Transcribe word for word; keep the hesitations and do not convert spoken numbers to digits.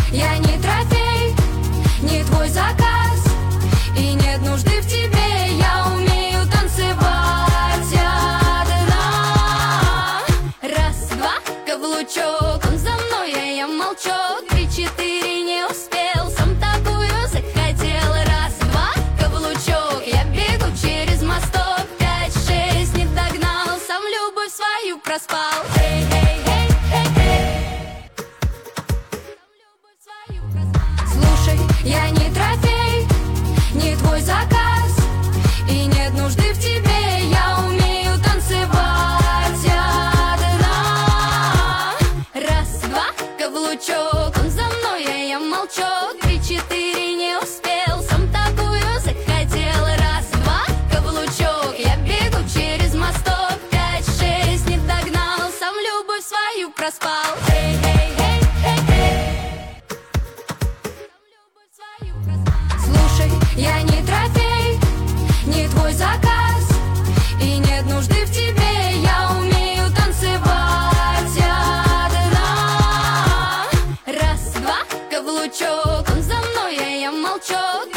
я не трофей, не твой заказ, и нет нужды в тебе, я умею танцевать одна. Раз, два, каблучок, он за мной, а я молчу. Три, четыре, не успел, сам такую захотел. Раз, два, каблучок, я бегу через мосток. Пять, шесть, не догнал, сам любовь свою проспал. Эй, эй, эй, эй, эй. Слушай, я не трофей, не твой заказ, и нет нужды в тебе, я умею танцевать одна. Раз, два, каблучок, он за мной, а я молчу. Три, четыре, не успел, сам такую захотел. Раз, два, каблучок, я бегу через мосток. Пять, шесть, не догнал, сам любовь свою проспал. Эй, эй, эй, эй, эй. Слушай, я не трофей, не твой заказ, и нет нужды в тебе, я умею танцевать одна. Раз, два, каблучок, он за мной, а я молчу.